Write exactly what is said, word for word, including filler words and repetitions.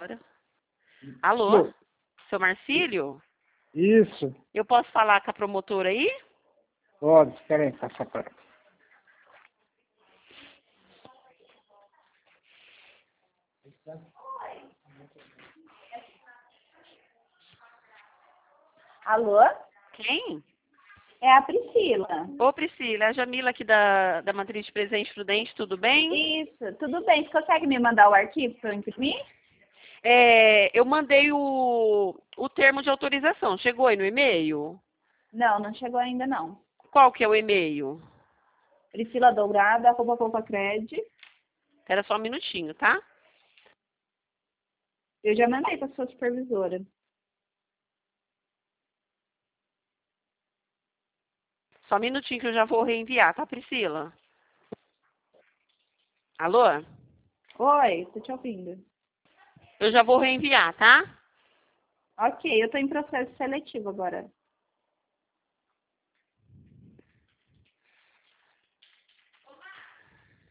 agora. Alô? Alô? Seu Marcílio? Isso, Eu posso falar com a promotora aí? pode, espera aí, passa pra cá. Alô? Quem? É a Priscila. Ô, Priscila, é a Jamila aqui da, da Matriz de Presente Prudente, tudo bem? Isso, tudo bem. Você consegue me mandar o arquivo para eu imprimir? É, eu mandei o, o termo de autorização. Chegou aí no e-mail? Não, não chegou ainda não. Qual que é o e-mail? Priscila Dourada, arroba Poupa-Cred. Espera só um minutinho, tá? Eu já mandei para sua supervisora. Só um minutinho que eu já vou reenviar, tá, Priscila? Alô? Oi, tô te ouvindo. Eu já vou reenviar, tá? Ok, eu tô em processo seletivo agora.